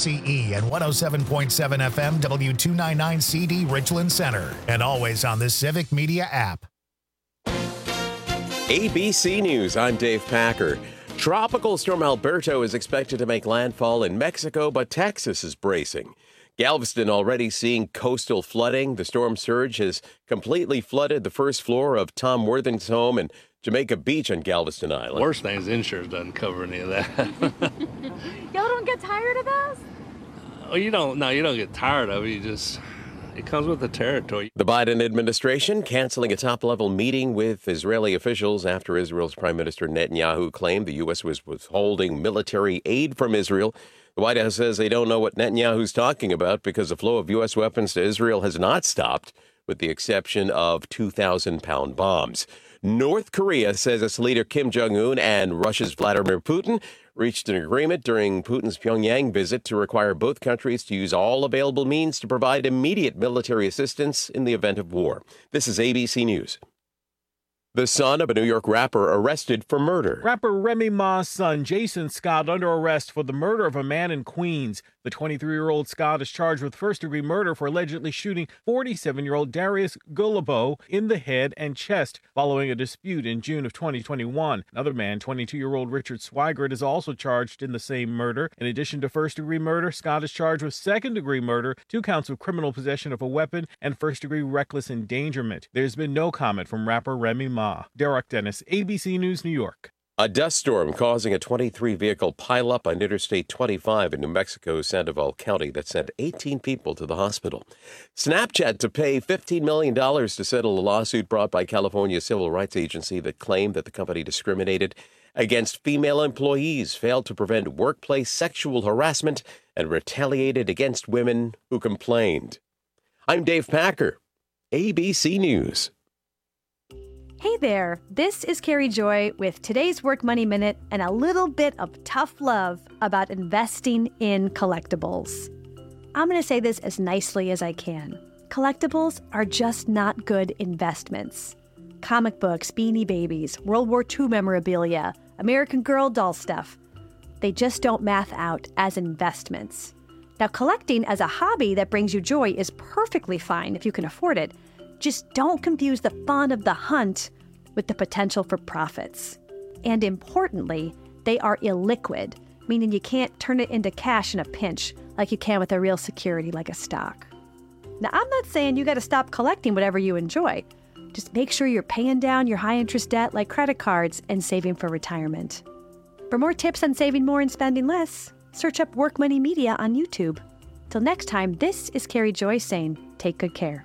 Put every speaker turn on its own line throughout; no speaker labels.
KXCE and 107.7 FM W299CD Richland Center. And always on the Civic Media app.
ABC News, I'm Dave Packer. Tropical storm Alberto is expected to make landfall in Mexico, but Texas is bracing. Galveston already seeing coastal flooding. The storm surge has completely flooded the first floor of Tom Worthington's home in Jamaica Beach on Galveston Island.
Worst thing is insurance doesn't cover any of that.
Y'all don't get tired of this?
Oh, you don't get tired of it. It comes with the territory.
The Biden administration canceling a top-level meeting with Israeli officials after Israel's Prime Minister Netanyahu claimed the U.S. was withholding military aid from Israel. The White House says they don't know what Netanyahu's talking about because the flow of U.S. weapons to Israel has not stopped, with the exception of 2,000-pound bombs. North Korea says its leader Kim Jong-un and Russia's Vladimir Putin reached an agreement during Putin's Pyongyang visit to require both countries to use all available means to provide immediate military assistance in the event of war. This is ABC News. The son of a New York rapper arrested for murder.
Rapper Remy Ma's son, Jason Scott, under arrest for the murder of a man in Queens. The 23-year-old Scott is charged with first-degree murder for allegedly shooting 47-year-old Darius Gullibo in the head and chest following a dispute in June of 2021. Another man, 22-year-old Richard Swigert, is also charged in the same murder. In addition to first-degree murder, Scott is charged with second-degree murder, 2 counts of criminal possession of a weapon, and first-degree reckless endangerment. There's been no comment from rapper Remy Ma. Derek Dennis, ABC News, New York.
A dust storm causing a 23-vehicle pileup on Interstate 25 in New Mexico's Sandoval County that sent 18 people to the hospital. Snapchat to pay $15 million to settle a lawsuit brought by California's civil rights agency that claimed that the company discriminated against female employees, failed to prevent workplace sexual harassment, and retaliated against women who complained. I'm Dave Packer, ABC News.
Hey there, this is Carrie Joy with today's Work Money Minute and a little bit of tough love about investing in collectibles. I'm going to say this as nicely as I can. Collectibles are just not good investments. Comic books, Beanie Babies, World War II memorabilia, American Girl doll stuff. They just don't math out as investments. Now, collecting as a hobby that brings you joy is perfectly fine if you can afford it. Just don't confuse the fun of the hunt with the potential for profits. And importantly, they are illiquid, meaning you can't turn it into cash in a pinch like you can with a real security like a stock. Now, I'm not saying you got to stop collecting whatever you enjoy. Just make sure you're paying down your high-interest debt like credit cards and saving for retirement. For more tips on saving more and spending less, search up Work Money Media on YouTube. Till next time, this is Carrie Joy saying, take good care.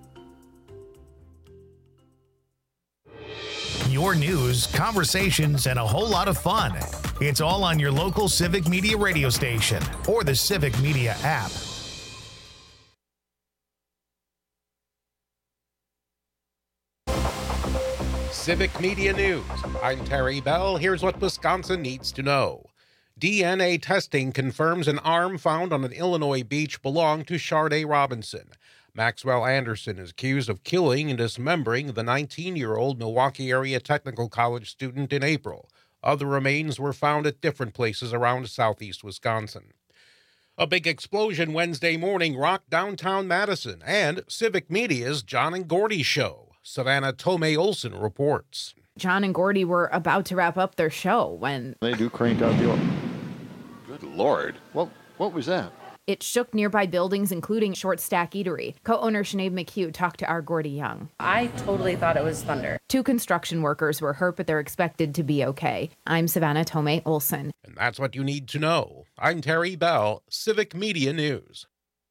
Your news, conversations, and a whole lot of fun. It's all on your local Civic Media radio station or the Civic Media app.
Civic Media News. I'm Terry Bell. Here's what Wisconsin needs to know. DNA testing confirms an arm found on an Illinois beach belonged to Sharday Robinson. Maxwell Anderson is accused of killing and dismembering the 19-year-old Milwaukee Area Technical College student in April. Other remains were found at different places around southeast Wisconsin. A big explosion Wednesday morning rocked downtown Madison and Civic Media's John and Gordy show. Savannah Tomei-Olson reports.
John and Gordy were about to wrap up their show when
they do cranked out the... Good Lord. What was that?
It shook nearby buildings, including Short Stack Eatery. Co-owner Sinead McHugh talked to our Gordy Young.
I totally thought it was thunder.
2 construction workers were hurt, but they're expected to be okay. I'm Savannah Tomei-Olson.
And that's what you need to know. I'm Terry Bell, Civic Media News.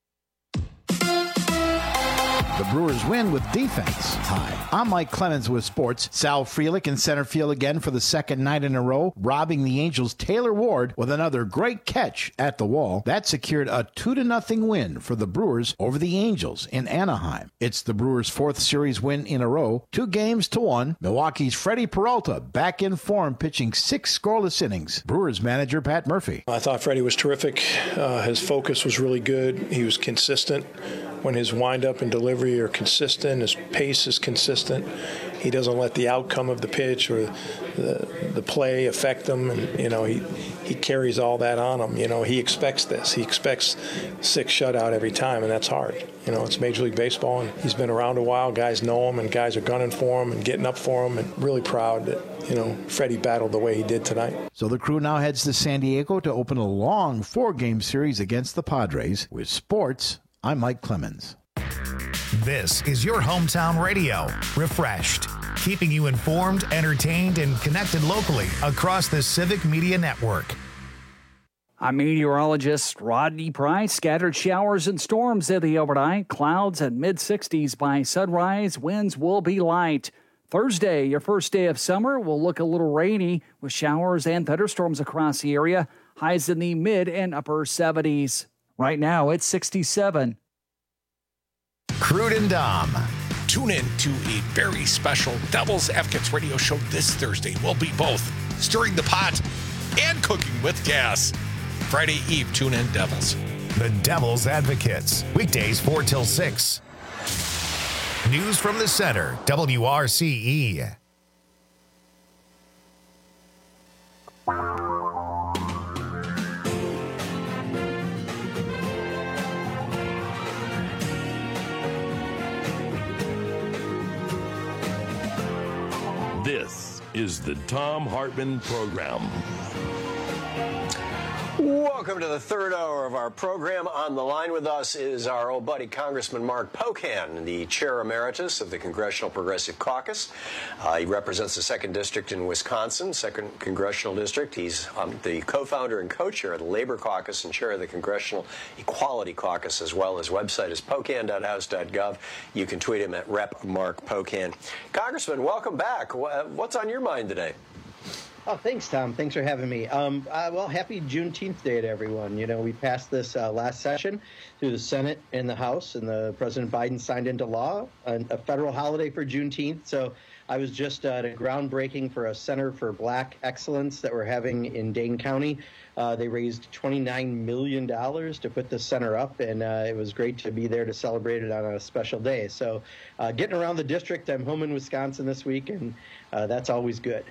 The Brewers win with defense. Hi, I'm Mike Clemens with sports. Sal Frelick in center field again for the second night in a row, robbing the Angels' Taylor Ward with another great catch at the wall. That secured a 2-0 win for the Brewers over the Angels in Anaheim. It's the Brewers' 4th series win in a row, 2-1. Milwaukee's Freddie Peralta back in form, pitching 6 scoreless innings. Brewers manager Pat Murphy.
I thought Freddie was terrific. His focus was really good. He was consistent. When his windup and delivery are consistent, his pace is consistent, he doesn't let the outcome of the pitch or the play affect him, and he carries all that on him. He expects this. He expects 6 shutout every time, and that's hard. It's Major League Baseball, and he's been around a while. Guys know him, and guys are gunning for him and getting up for him, and really proud that Freddie battled the way he did tonight.
So the Crew now heads to San Diego to open a long 4-game series against the Padres. With sports, I'm Mike Clemens.
This is your hometown radio, Refreshed, keeping you informed, entertained, and connected locally across the Civic Media Network.
I'm meteorologist Rodney Price. Scattered showers and storms in the overnight. Clouds at mid-60s by sunrise. Winds will be light. Thursday, your first day of summer, will look a little rainy with showers and thunderstorms across the area. Highs in the mid and upper 70s. Right now, it's 67.
Crude and Dom.
Tune in to a very special Devil's Advocates radio show this Thursday. We'll be both stirring the pot and cooking with gas. Friday Eve, tune in, Devils.
The Devil's Advocates, weekdays 4 till 6. News from the center, WRCE.
This is the Thom Hartmann Program.
Welcome to the third hour of our program. On the line with us is our old buddy, Congressman Mark Pocan, the chair emeritus of the Congressional Progressive Caucus. He represents the 2nd District in Wisconsin, 2nd Congressional District. He's the co-founder and co-chair of the Labor Caucus and chair of the Congressional Equality Caucus as well. His website is pocan.house.gov. You can tweet him at Rep. Mark Pocan. Congressman, welcome back. What's on your mind today?
Oh, thanks, Tom. Thanks for having me. Well, happy Juneteenth Day to everyone. We passed this last session through the Senate and the House, and President Biden signed into law a federal holiday for Juneteenth. So I was just at a groundbreaking for a Center for Black Excellence that we're having in Dane County. They raised $29 million to put the center up, and it was great to be there to celebrate it on a special day. So getting around the district, I'm home in Wisconsin this week, and that's always good.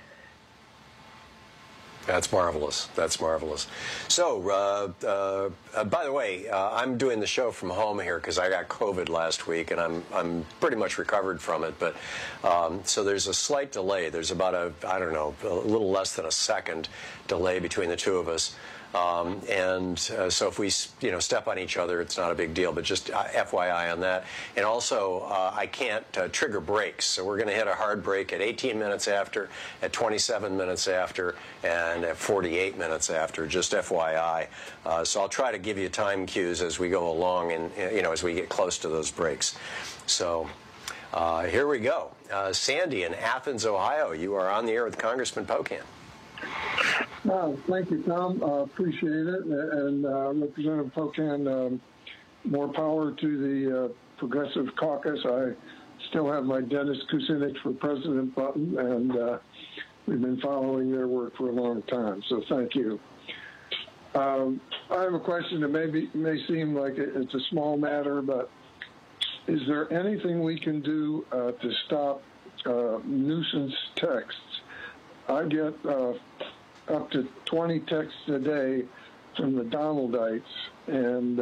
That's marvelous. That's marvelous. So, by the way, I'm doing the show from home here because I got COVID last week, and I'm pretty much recovered from it. But so there's a slight delay. There's about a little less than a second delay between the two of us. So if we, step on each other, it's not a big deal, but just FYI on that. And also, I can't trigger breaks. So we're going to hit a hard break at 18 minutes after, at 27 minutes after, and at 48 minutes after, just FYI. So I'll try to give you time cues as we go along and, as we get close to those breaks. So here we go. Sandy in Athens, Ohio, you are on the air with Congressman Pocan.
Thank you, Tom. Appreciate it. And Representative Pocan, more power to the Progressive Caucus. I still have my Dennis Kucinich for president button, and we've been following their work for a long time. So thank you. I have a question that may seem like it's a small matter, but is there anything we can do to stop nuisance texts? I get up to 20 texts a day from the Donaldites, and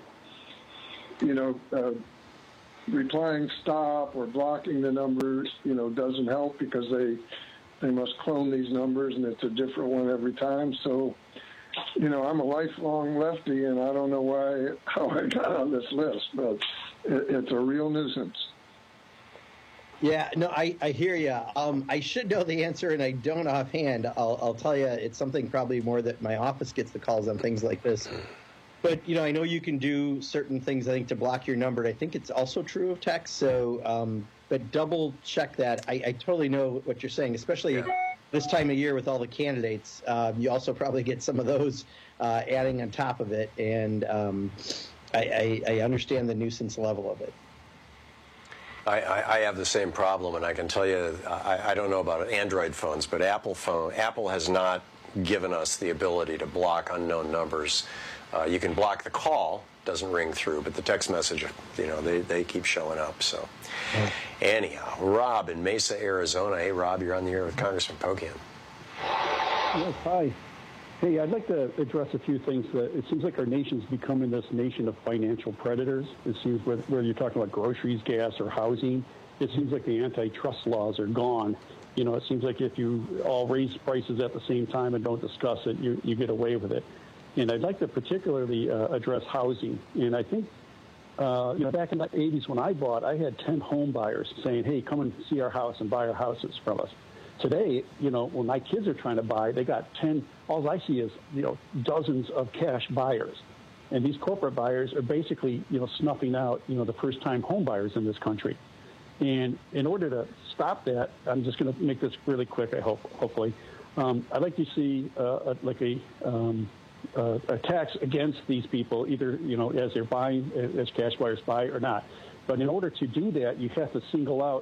replying stop or blocking the numbers, doesn't help because they must clone these numbers, and it's a different one every time. So, I'm a lifelong lefty, and I don't know how I got on this list, but it's a real nuisance.
Yeah, no, I hear you. I should know the answer, and I don't offhand. I'll tell you, it's something probably more that my office gets the calls on things like this. But, I know you can do certain things, I think, to block your number. I think it's also true of text. So, but double check that. I totally know what you're saying, especially this time of year with all the candidates. You also probably get some of those adding on top of it. And I understand the nuisance level of it.
I have the same problem, and I can tell you, I don't know about Android phones, but Apple has not given us the ability to block unknown numbers You can block the call, doesn't ring through, but the text message, they keep showing up. So anyhow, Rob in Mesa, Arizona. Hey, Rob, you're on the air with Congressman Pocan.
Yes, hi. Hey, I'd like to address a few things. It seems like our nation's becoming this nation of financial predators. It seems whether you're talking about groceries, gas, or housing, it seems like the antitrust laws are gone. It seems like if you all raise prices at the same time and don't discuss it, you get away with it. And I'd like to particularly address housing. And I think, back in the 80s when I bought, I had 10 home buyers saying, hey, come and see our house and buy our houses from us. Today, when my kids are trying to buy, they got 10, all I see is, dozens of cash buyers. And these corporate buyers are basically, snuffing out, the first-time home buyers in this country. And in order to stop that, I'm just going to make this really quick, hopefully. I'd like to see a tax against these people, either, as they're buying, as cash buyers buy or not. But in order to do that, you have to single out,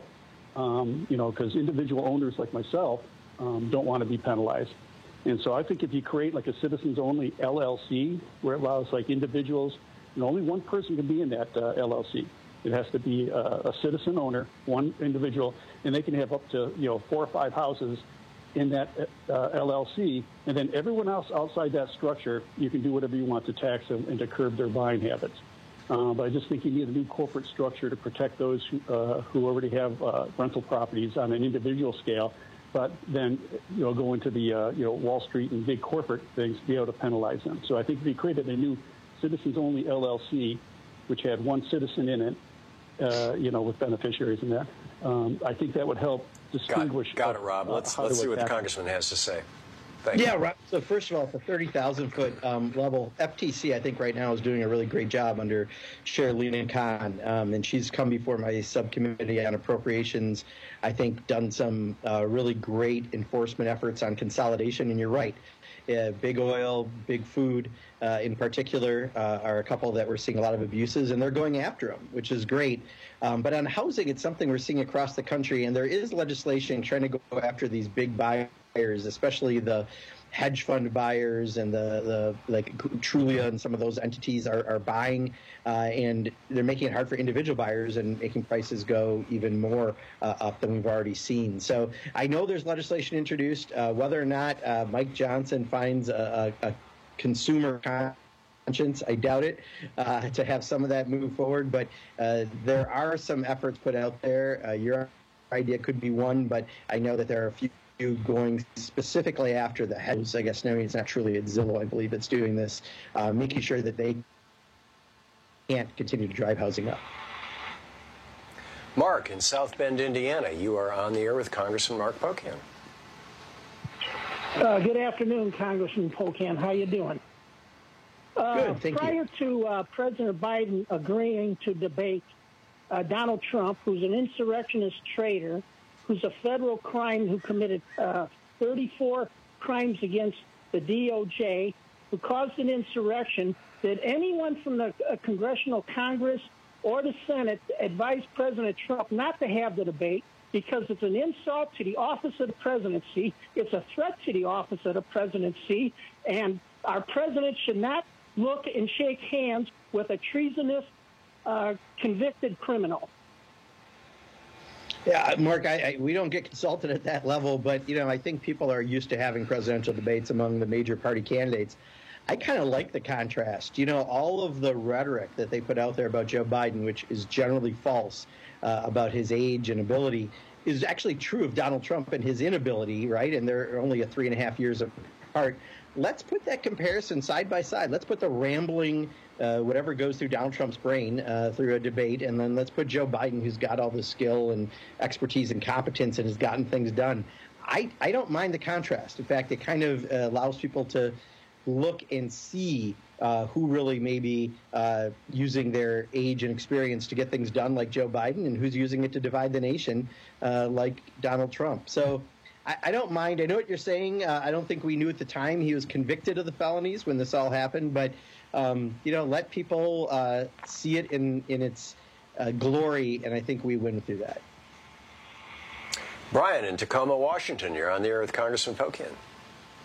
because individual owners like myself don't want to be penalized. And so I think if you create like a citizens-only LLC where it allows like individuals, only one person can be in that LLC. It has to be a citizen owner, one individual, and they can have up to 4 or 5 houses in that LLC, and then everyone else outside that structure, you can do whatever you want to tax them and to curb their buying habits. But I just think you need a new corporate structure to protect those who already have rental properties on an individual scale, but then go into the Wall Street and big corporate things to be able to penalize them. So I think if you created a new citizens-only LLC, which had one citizen in it, with beneficiaries in that, I think that would help distinguish.
Got it, Rob. Let's see what the congressman has to say. Thank you.
Rob. So first of all, at the 30,000-foot level, FTC, I think right now is doing a really great job under Chair Leena Khan, and she's come before my subcommittee on appropriations. I think done some really great enforcement efforts on consolidation. And you're right, big oil, big food, in particular, are a couple that we're seeing a lot of abuses, and they're going after them, which is great. But on housing, it's something we're seeing across the country, and there is legislation trying to go after these big buyers, especially the hedge fund buyers and the like Trulia and some of those entities are buying, and they're making it hard for individual buyers and making prices go even more up than we've already seen. So I know there's legislation introduced. Whether or not Mike Johnson finds a consumer conscience, I doubt it, to have some of that move forward. But there are some efforts put out there. Your idea could be one, but I know that there are a few going specifically after the hedges. I guess no, it's not truly at Zillow, I believe, that's doing this, making sure that they can't continue to drive housing up.
Mark in South Bend, Indiana, you are on the air with Congressman Mark Pocan.
Good afternoon, Congressman Pocan. How you doing?
Good, thank you.
Prior to President Biden agreeing to debate Donald Trump, who's an insurrectionist traitor, who's a federal crime, who committed 34 crimes against the DOJ, who caused an insurrection, did anyone from the Congressional Congress or the Senate advise President Trump not to have the debate because it's an insult to the office of the presidency, it's a threat to the office of the presidency, and our president should not look and shake hands with a treasonous convicted criminal?
Yeah, Mark, we don't get consulted at that level, but, I think people are used to having presidential debates among the major party candidates. I kind of like the contrast. All of the rhetoric that they put out there about Joe Biden, which is generally false about his age and ability, is actually true of Donald Trump and his inability, right? And they're only 3.5 years apart. Let's put that comparison side by side. Let's put the rambling, whatever goes through Donald Trump's brain through a debate, and then let's put Joe Biden, who's got all the skill and expertise and competence and has gotten things done. I don't mind the contrast. In fact, it kind of allows people to look and see who really may be using their age and experience to get things done, like Joe Biden, and who's using it to divide the nation, like Donald Trump. So I don't mind. I know what you're saying. I don't think we knew at the time he was convicted of the felonies when this all happened, but let people see it in its glory, and I think we win through that.
Brian in Tacoma, Washington, you're on the air with Congressman Pocan.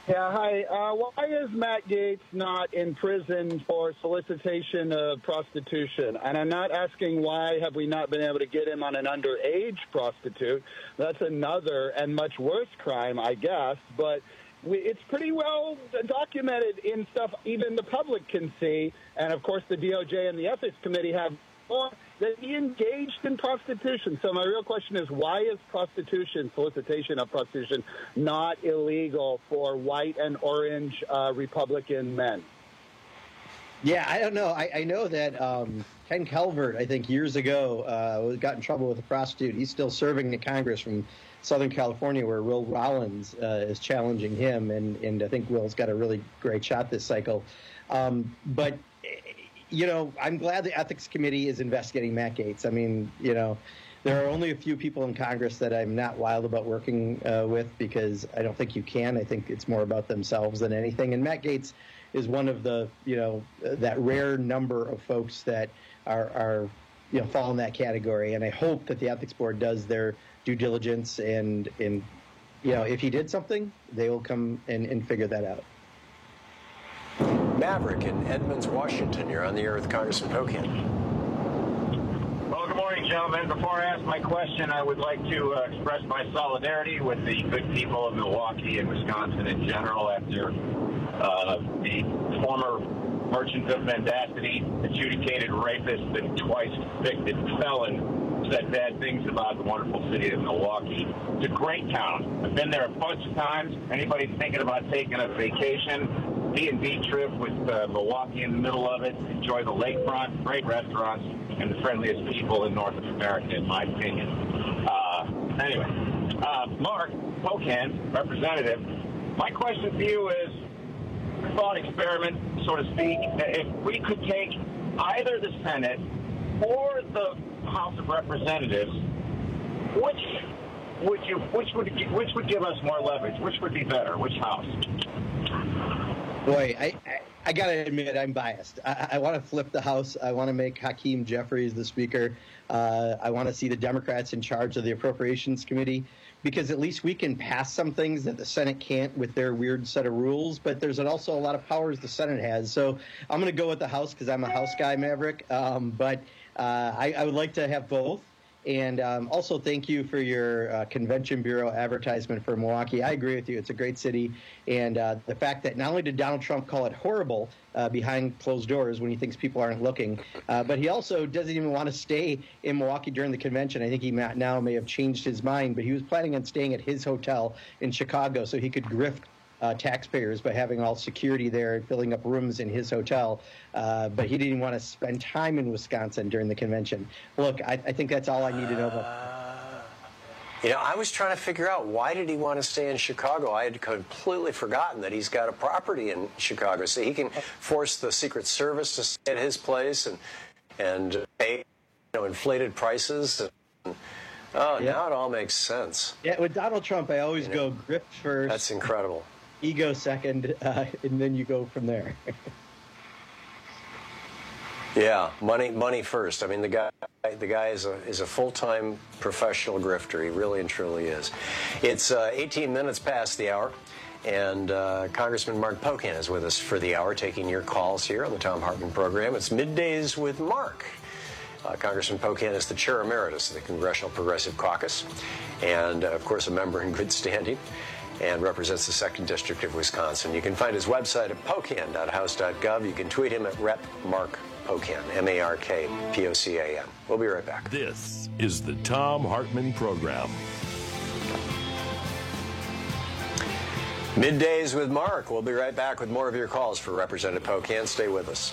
Yeah, hi. Why is Matt Gaetz not in prison for solicitation of prostitution? And I'm not asking why have we not been able to get him on an underage prostitute. That's another and much worse crime, I guess. But it's pretty well documented in stuff even the public can see. And, of course, the DOJ and the Ethics Committee have more that he engaged in prostitution. So my real question is, why is prostitution, solicitation of prostitution, not illegal for white and orange Republican men?
Yeah, I don't know. I know that Ken Calvert, I think years ago, got in trouble with a prostitute. He's still serving in Congress from Southern California, where Will Rollins is challenging him, and I think Will's got a really great shot this cycle. But you know, I'm glad the Ethics Committee is investigating Matt Gaetz. I mean, you know, there are only a few people in Congress that I'm not wild about working with, because I don't think you can. I think it's more about themselves than anything. And Matt Gaetz is one of the, you know, that rare number of folks that are you know, fall in that category. And I hope that the Ethics Board does their due diligence, and you know, if he did something, they will come and figure that out.
Maverick in Edmonds, Washington. You're on the air with Congressman Pocan.
Well, good morning, gentlemen. Before I ask my question, I would like to express my solidarity with the good people of Milwaukee and Wisconsin in general after the former merchant of mendacity, adjudicated rapist, and twice convicted felon said bad things about the wonderful city of Milwaukee. It's a great town. I've been there a bunch of times. Anybody thinking about taking a vacation, B&B trip with Milwaukee in the middle of it, enjoy the lakefront, great restaurants, and the friendliest people in North America, in my opinion. Anyway, Mark Pocan, representative, my question for you is, thought experiment, so to speak. If we could take either the Senate or the House of Representatives, which would give us more leverage? Which would be better? Which house?
Boy, I got to admit, I'm biased. I want to flip the House. I want to make Hakeem Jeffries the Speaker. I want to see the Democrats in charge of the Appropriations Committee, because at least we can pass some things that the Senate can't with their weird set of rules, but there's also a lot of powers the Senate has. So I'm going to go with the House because I'm a House guy, Maverick. But I would like to have both. And also thank you for your Convention Bureau advertisement for Milwaukee. I agree with you. It's a great city. And the fact that not only did Donald Trump call it horrible behind closed doors when he thinks people aren't looking, but he also doesn't even want to stay in Milwaukee during the convention. I think he now may have changed his mind, but he was planning on staying at his hotel in Chicago so he could grift taxpayers by having all security there and filling up rooms in his hotel. But he didn't want to spend time in Wisconsin during the convention. Look, I think that's all I need to know about.
You know, I was trying to figure out, why did he want to stay in Chicago? I had completely forgotten that he's got a property in Chicago, so he can force the Secret Service to stay at his place and pay, you know, inflated prices. Now it all makes sense.
Yeah, with Donald Trump, I always go grift first.
That's incredible.
Ego second, and then you go from there.
Yeah, money first. I mean, the guy is a full-time professional grifter. He really and truly is. It's 18 minutes past the hour, and Congressman Mark Pocan is with us for the hour, taking your calls here on the Thom Hartmann program. It's Middays with Mark. Congressman Pocan is the chair emeritus of the Congressional Progressive Caucus, and of course a member in good standing, and represents the 2nd District of Wisconsin. You can find his website at pocan.house.gov. You can tweet him at Rep. Mark Pocan, MarkPocan. We'll be right back.
This is the Thom Hartmann program.
Middays with Mark. We'll be right back with more of your calls for Representative Pocan. Stay with us.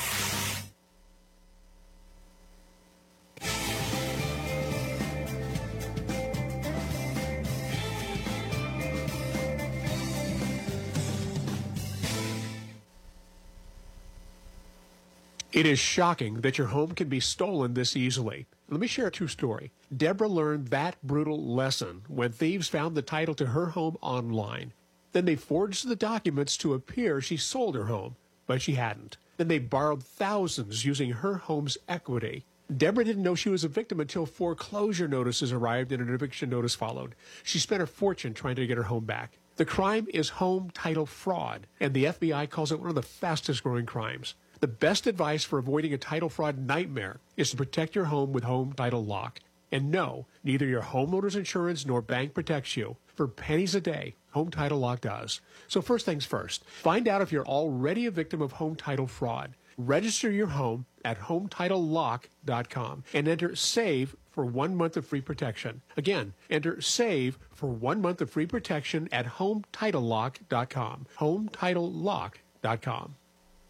It is shocking that your home can be stolen this easily. Let me share a true story. Deborah learned that brutal lesson when thieves found the title to her home online. Then they forged the documents to appear she sold her home, but she hadn't. Then they borrowed thousands using her home's equity. Deborah didn't know she was a victim until foreclosure notices arrived and an eviction notice followed. She spent her fortune trying to get her home back. The crime is home title fraud, and the FBI calls it one of the fastest growing crimes. The best advice for avoiding a title fraud nightmare is to protect your home with Home Title Lock. And no, neither your homeowner's insurance nor bank protects you. For pennies a day, Home Title Lock does. So first things first, find out if you're already a victim of home title fraud. Register your home at HometitleLock.com and enter SAVE for 1 month of free protection. Again, enter SAVE for 1 month of free protection at HometitleLock.com. HometitleLock.com.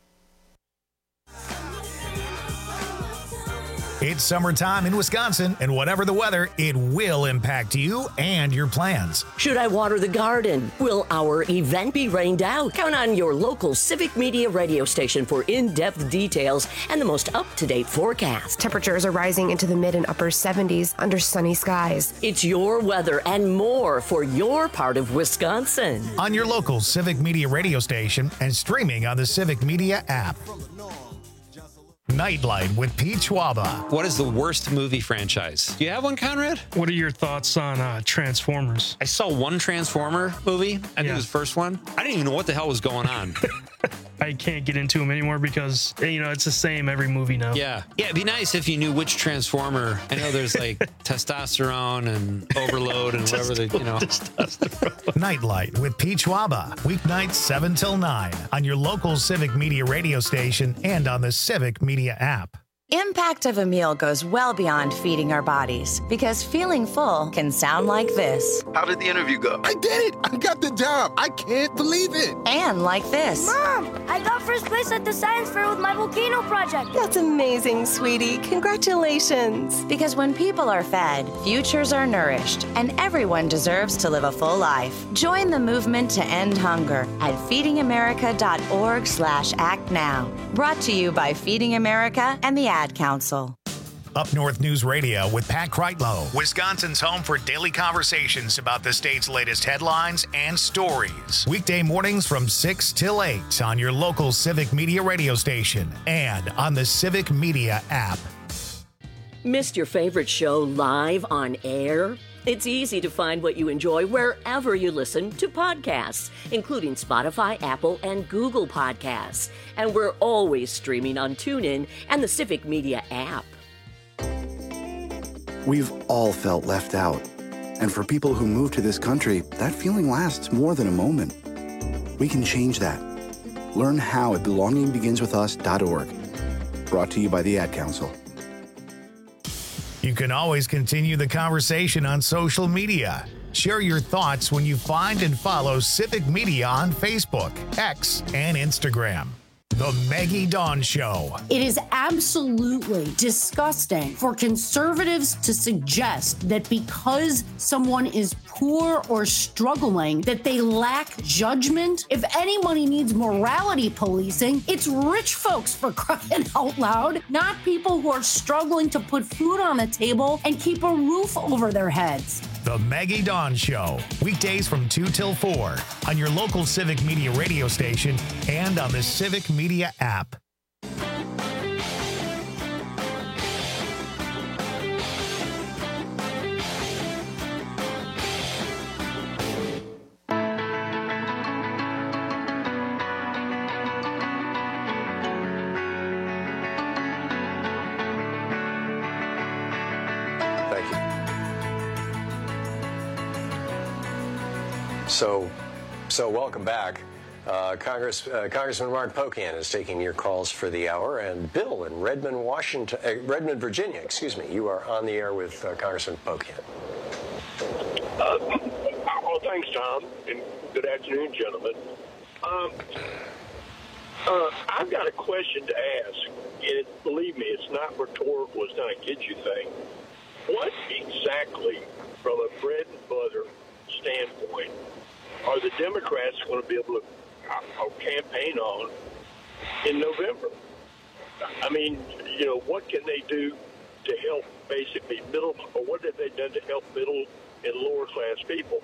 It's summertime in Wisconsin, and whatever the weather, it will impact you and your plans.
Should I water the garden? Will our event be rained out? Count on your local Civic Media radio station for in-depth details and the most up-to-date forecast.
Temperatures are rising into the mid and upper 70s under sunny skies.
It's your weather and more for your part of Wisconsin.
On your local Civic Media radio station and streaming on the Civic Media app. Nightlight with Pete Schwaba.
What is the worst movie franchise? Do you have one, Conrad?
What are your thoughts on Transformers?
I saw one Transformer movie. I think it was the first one. I didn't even know what the hell was going on.
I can't get into them anymore because, it's the same every movie now.
Yeah. Yeah, it'd be nice if you knew which Transformer. I know there's like testosterone and overload and whatever
Nightlight with Pete Schwaba. Weeknights 7 till 9 on your local Civic Media radio station and on the Civic Media app.
Impact of a meal goes well beyond feeding our bodies because feeling full can sound like this.
How did the interview go? I did it! I got the job! I can't believe it!
And like this.
Mom, I got first place at the science fair with my volcano project.
That's amazing, sweetie. Congratulations.
Because when people are fed, futures are nourished, and everyone deserves to live a full life. Join the movement to end hunger at feedingamerica.org/act now. Brought to you by Feeding America and the Ad Council.
Up North News Radio with Pat Kreitlow, Wisconsin's home for daily conversations about the state's latest headlines and stories. Weekday mornings from 6 till 8 on your local Civic Media radio station and on the Civic Media app.
Missed your favorite show live on air? It's easy to find what you enjoy wherever you listen to podcasts, including Spotify, Apple, and Google Podcasts. And we're always streaming on TuneIn and the Civic Media app.
We've all felt left out. And for people who move to this country, that feeling lasts more than a moment. We can change that. Learn how at belongingbeginswithus.org. Brought to you by the Ad Council.
You can always continue the conversation on social media. Share your thoughts when you find and follow Civic Media on Facebook, X, and Instagram. The Maggie Dawn Show.
It is absolutely disgusting for conservatives to suggest that because someone is poor or struggling, that they lack judgment. If anybody needs morality policing, it's rich folks, for crying out loud, not people who are struggling to put food on the table and keep a roof over their heads.
The Maggie Dawn Show, weekdays from 2 till 4 on your local Civic Media radio station and on the Civic Media app.
So welcome back. Congressman Mark Pocan is taking your calls for the hour, and Bill in Redmond, Virginia, you are on the air with Congressman Pocan.
Well, thanks, Tom, and good afternoon, gentlemen. I've got a question to ask, and believe me, it's not rhetorical, it's not a kid you thing. What exactly, from a bread and butter standpoint, are the Democrats going to be able to campaign on in November? I mean, what can they do to help basically middle, or what have they done to help middle and lower class people?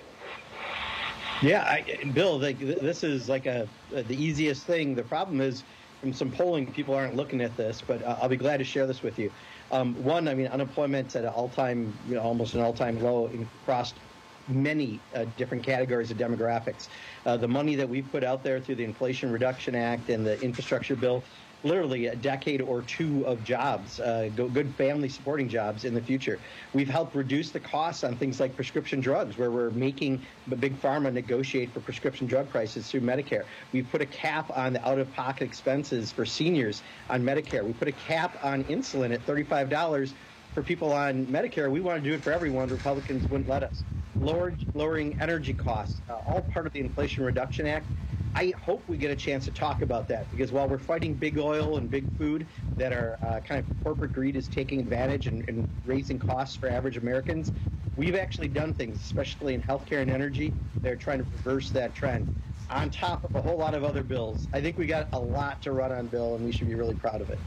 Yeah, Bill, this is like the easiest thing. The problem is, from some polling, people aren't looking at this, but I'll be glad to share this with you. One, unemployment's at an all-time, almost an all-time low across many different categories of demographics. The money that we've put out there through the Inflation Reduction Act and the infrastructure bill, literally a decade or two of jobs, good family supporting jobs in the future. We've helped reduce the costs on things like prescription drugs, where we're making the big pharma negotiate for prescription drug prices through Medicare. We've put a cap on the out-of-pocket expenses for seniors on Medicare. We put a cap on insulin at $35 for people on Medicare. We want to do it for everyone. Republicans wouldn't let us. Lowering energy costs, all part of the Inflation Reduction Act. I hope we get a chance to talk about that, because while we're fighting big oil and big food that are kind of corporate greed is taking advantage and raising costs for average Americans, we've actually done things, especially in healthcare and energy. They're trying to reverse that trend on top of a whole lot of other bills. I think we got a lot to run on, Bill, and we should be really proud of it.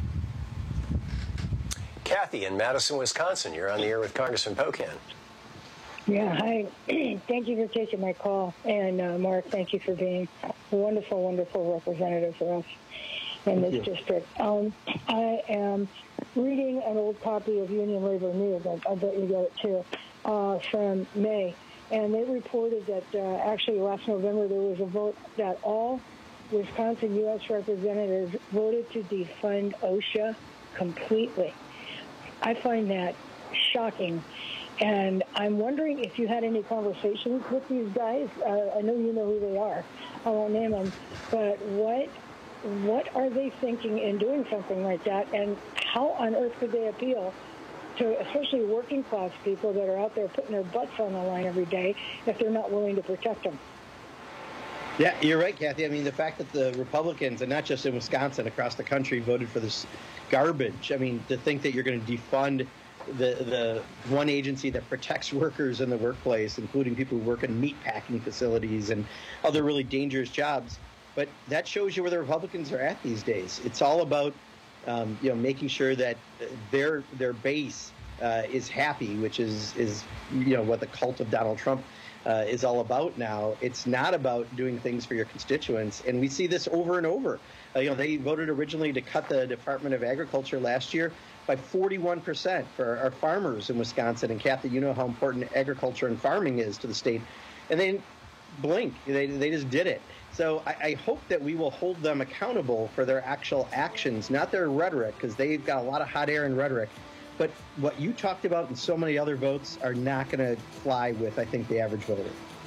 Kathy in Madison, Wisconsin, you're on the air with Congressman Pocan.
Yeah, hi. Thank you for taking my call. And, Mark, thank you for being a wonderful, wonderful representative for us in this district. I am reading an old copy of Union Labor News. I bet you got it, too, from May. And they reported that actually last November there was a vote that all Wisconsin U.S. representatives voted to defund OSHA completely. I find that shocking. And I'm wondering if you had any conversations with these guys. I know you know who they are. I won't name them. But what are they thinking in doing something like that? And how on earth could they appeal to especially working class people that are out there putting their butts on the line every day if they're not willing to protect them?
Yeah, you're right, Kathy. I mean, the fact that the Republicans, and not just in Wisconsin, across the country, voted for this garbage. I mean, to think that you're going to defund the one agency that protects workers in the workplace, including people who work in meat packing facilities and other really dangerous jobs. But that shows you where the Republicans are at these days. It's all about making sure that their base is happy, which is what the cult of Donald Trump is all about now. It's not about doing things for your constituents, and we see this over and over. They voted originally to cut the Department of Agriculture last year by 41% for our farmers in Wisconsin. And Kathy, you know how important agriculture and farming is to the state. And they didn't blink. They just did it. So I hope that we will hold them accountable for their actual actions, not their rhetoric, because they've got a lot of hot air and rhetoric. But what you talked about and so many other votes are not going to fly with, I think, the average voter.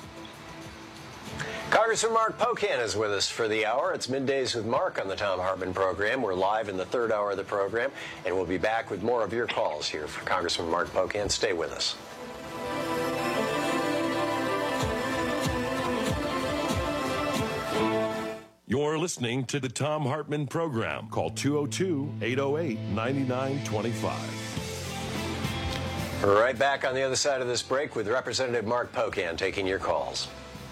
Congressman Mark Pocan is with us for the hour. It's Middays with Mark on the Thom Hartmann program. We're live in the third hour of the program, and we'll be back with more of your calls here for Congressman Mark Pocan. Stay with us.
You're listening to the Thom Hartmann program. Call 202-808-9925.
We're right back on the other side of this break with Representative Mark Pocan taking your calls.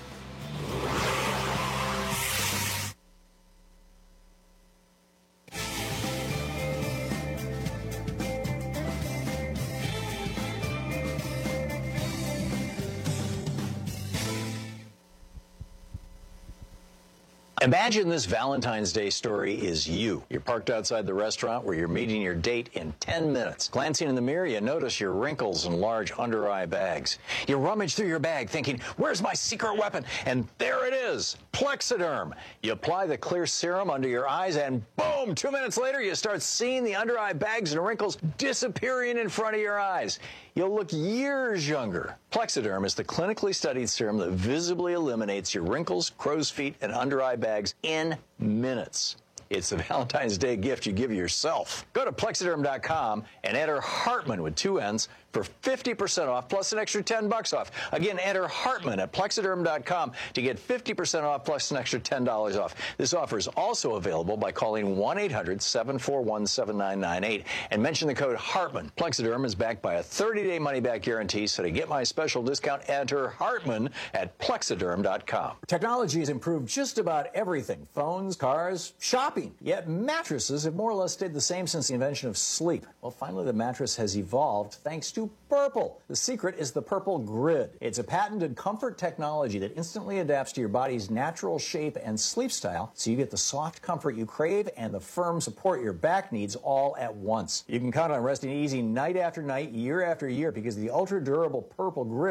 Imagine this Valentine's Day story is you. You're parked outside the restaurant where you're meeting your date in 10 minutes. Glancing in the mirror, you notice your wrinkles and large under-eye bags. You rummage through your bag thinking, where's my secret weapon? And there it is, Plexiderm. You apply the clear serum under your eyes and boom, 2 minutes later, you start seeing the under-eye bags and wrinkles disappearing in front of your eyes. You'll look years younger. Plexiderm is the clinically studied serum that visibly eliminates your wrinkles, crow's feet, and under-eye bags in minutes. It's the Valentine's Day gift you give yourself. Go to Plexiderm.com and enter Hartmann with 2 N's for 50% off plus an extra $10 off. Again, enter Hartmann at Plexiderm.com to get 50% off plus an extra $10 off. This offer is also available by calling 1-800-741-7998 and mention the code Hartmann. Plexiderm is backed by a 30-day money-back guarantee, so to get my special discount, enter Hartmann at Plexiderm.com.
Technology has improved just about everything. Phones, cars, shopping. Yet mattresses have more or less stayed the same since the invention of sleep. Well, finally, the mattress has evolved thanks to Purple. The secret is the Purple Grid. It's a patented comfort technology that instantly adapts to your body's natural shape and sleep style, so you get the soft comfort you crave and the firm support your back needs all at once. You can count on resting easy night after night, year after year, because the ultra-durable Purple Grid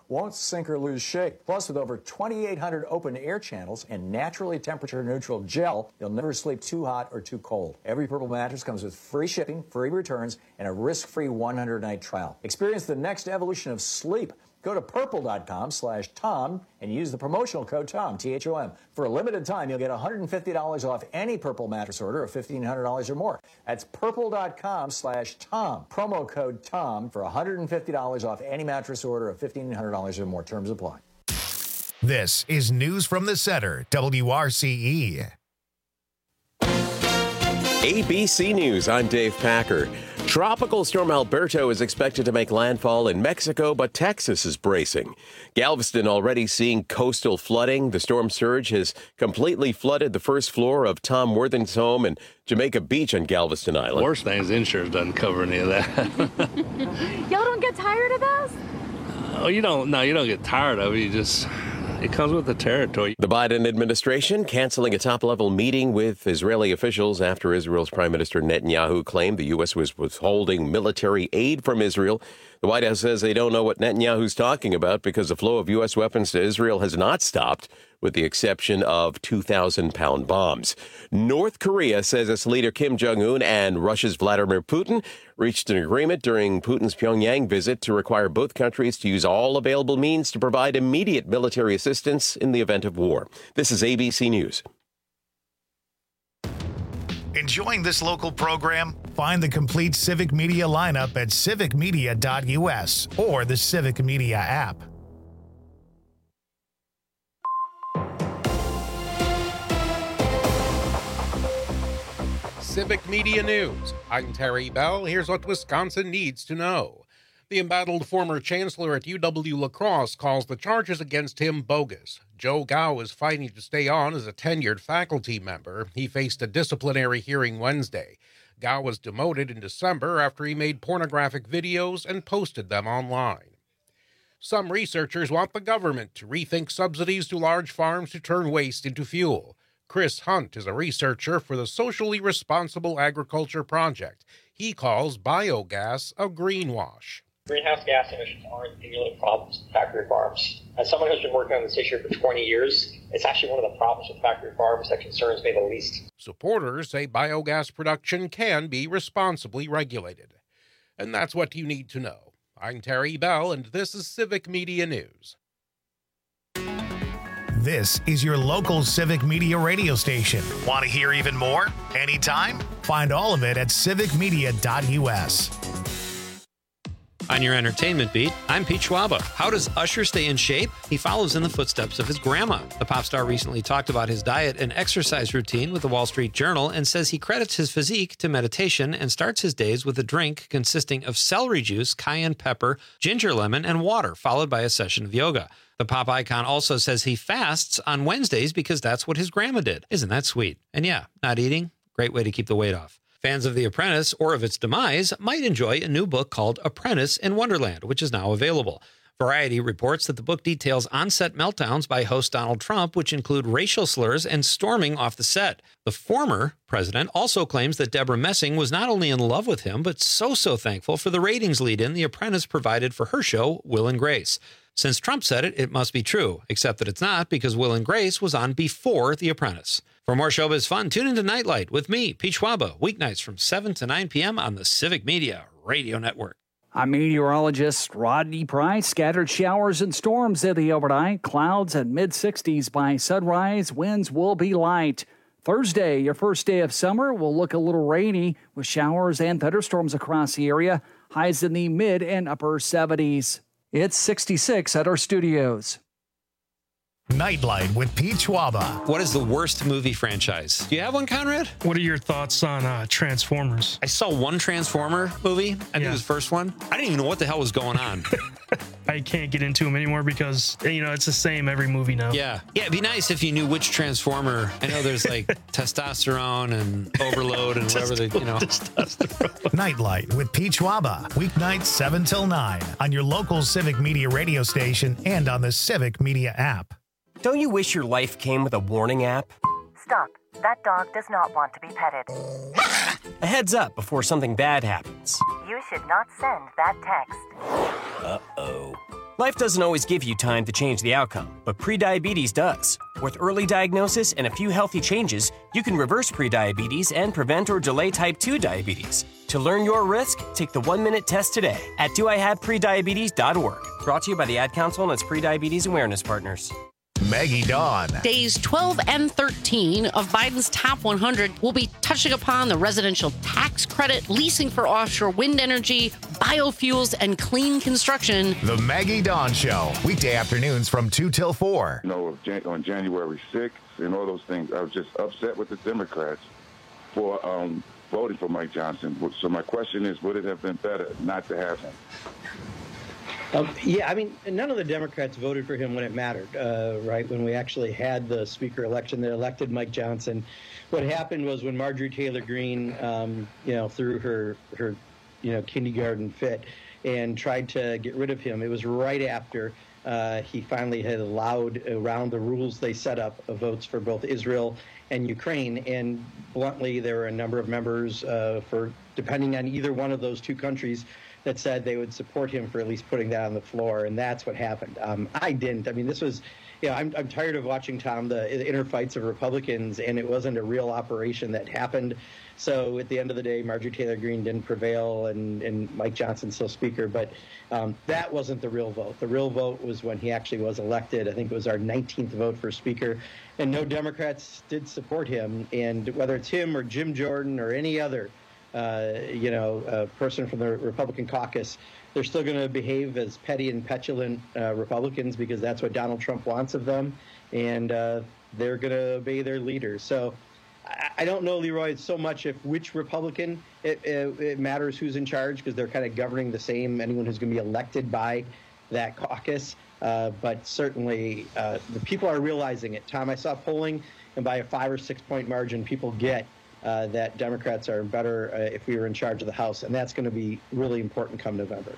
won't sink or lose shape. Plus, with over 2,800 open air channels and naturally temperature neutral gel, you'll never sleep too hot or too cold. Every Purple mattress comes with free shipping, free returns, and a risk-free 100-night trial. Experience the next evolution of sleep. Go to purple.com/Tom and use the promotional code TOM, T-H-O-M. For a limited time, you'll get $150 off any Purple mattress order of $1,500 or more. That's purple.com/Tom. Promo code TOM for $150 off any mattress order of $1,500 or more. Terms apply.
This is News from the Center, WRCE.
ABC News, I'm Dave Packer. Tropical storm Alberto is expected to make landfall in Mexico, but Texas is bracing. Galveston already seeing coastal flooding. The storm surge has completely flooded the first floor of Tom Worthing's home in Jamaica Beach on Galveston Island.
The worst thing is insurance doesn't cover any of that.
Y'all don't get tired of this?
Oh, you don't get tired of it. It comes with the territory.
The Biden administration canceling a top-level meeting with Israeli officials after Israel's Prime Minister Netanyahu claimed the U.S. was withholding military aid from Israel. The White House says they don't know what Netanyahu's talking about because the flow of U.S. weapons to Israel has not stopped, with the exception of 2,000-pound bombs. North Korea says its leader Kim Jong-un and Russia's Vladimir Putin reached an agreement during Putin's Pyongyang visit to require both countries to use all available means to provide immediate military assistance in the event of war. This is ABC News.
Enjoying this local program? Find the complete Civic Media lineup at civicmedia.us or the Civic Media app.
Civic Media News. I'm Terry Bell. Here's what Wisconsin needs to know. The embattled former chancellor at UW-La Crosse calls the charges against him bogus. Joe Gao is fighting to stay on as a tenured faculty member. He faced a disciplinary hearing Wednesday. Gao was demoted in December after he made pornographic videos and posted them online. Some researchers want the government to rethink subsidies to large farms to turn waste into fuel. Chris Hunt is a researcher for the Socially Responsible Agriculture Project. He calls biogas a greenwash.
Greenhouse gas emissions aren't the only problems with factory farms. As someone who's been working on this issue for 20 years, it's actually one of the problems with factory farms that concerns me the least.
Supporters say biogas production can be responsibly regulated. And that's what you need to know. I'm Terry Bell, and this is Civic Media News.
This is your local Civic Media radio station. Want to hear even more? Anytime? Find all of it at civicmedia.us.
On your entertainment beat, I'm Pete Schwaba. How does Usher stay in shape? He follows in the footsteps of his grandma. The pop star recently talked about his diet and exercise routine with the Wall Street Journal and says he credits his physique to meditation and starts his days with a drink consisting of celery juice, cayenne pepper, ginger lemon, and water, followed by a session of yoga. The pop icon also says he fasts on Wednesdays because that's what his grandma did. Isn't that sweet? And yeah, not eating, great way to keep the weight off. Fans of The Apprentice or of its demise might enjoy a new book called Apprentice in Wonderland, which is now available. Variety reports that the book details on-set meltdowns by host Donald Trump, which include racial slurs and storming off the set. The former president also claims that Deborah Messing was not only in love with him, but so thankful for the ratings lead-in The Apprentice provided for her show, Will and Grace. Since Trump said it, it must be true, except that it's not because Will and Grace was on before The Apprentice. For more showbiz fun, tune into Nightlight with me, Pete Schwaba, weeknights from 7 to 9 p.m. on the Civic Media Radio Network.
I'm meteorologist Rodney Price. Scattered showers and storms in the overnight. Clouds at mid-60s by sunrise. Winds will be light. Thursday, your first day of summer, will look a little rainy with showers and thunderstorms across the area. Highs in the mid and upper 70s. It's 66 at our studios.
Nightlight with Pete Schwaba.
What is the worst movie franchise? Do you have one, Conrad?
What are your thoughts on Transformers?
I saw one Transformer movie. I think it was the first one. I didn't even know what the hell was going on.
I can't get into them anymore because, it's the same every movie now.
Yeah, it'd be nice if you knew which Transformer. I know there's like testosterone and overload and whatever
Nightlight with Pete Schwaba. Weeknights 7 till 9 on your local Civic Media radio station and on the Civic Media app.
Don't you wish your life came with a warning app?
Stop. That dog does not want to be petted.
A heads up before something bad happens.
You should not send that text.
Uh-oh. Life doesn't always give you time to change the outcome, but prediabetes does. With early diagnosis and a few healthy changes, you can reverse prediabetes and prevent or delay type 2 diabetes. To learn your risk, take the 1-minute test today at doihaveprediabetes.org. Brought to you by the Ad Council and its prediabetes awareness partners.
Maggie Dawn.
Days 12 and 13 of Biden's top 100 will be touching upon the residential tax credit, leasing for offshore wind energy, biofuels, and clean construction.
The Maggie Dawn Show, weekday afternoons from 2 till 4.
On January 6th and all those things, I was just upset with the Democrats for voting for Mike Johnson. So my question is, would it have been better not to have him?
Yeah, I mean, none of the Democrats voted for him when it mattered, right? When we actually had the speaker election that elected Mike Johnson. What happened was when Marjorie Taylor Greene, threw her kindergarten fit and tried to get rid of him, it was right after he finally had allowed, around the rules they set up, votes for both Israel and Ukraine. And bluntly, there were a number of members for depending on either one of those two countries that said they would support him for at least putting that on the floor, and that's what happened. I didn't. I mean, this was, I'm tired of watching, Tom, the inner fights of Republicans, and it wasn't a real operation that happened. So at the end of the day, Marjorie Taylor Greene didn't prevail, and Mike Johnson's still speaker, but that wasn't the real vote. The real vote was when he actually was elected. I think it was our 19th vote for speaker, and no Democrats did support him. And whether it's him or Jim Jordan or any other person from the Republican caucus, they're still going to behave as petty and petulant Republicans because that's what Donald Trump wants of them, and they're going to obey their leader. So I don't know, Leroy, so much if which Republican it matters who's in charge, because they're kind of governing the same, anyone who's going to be elected by that caucus. But certainly the people are realizing it. Tom, I saw polling, and by a 5 or 6 point margin, people get that Democrats are better if we were in charge of the House, and that's going to be really important come November.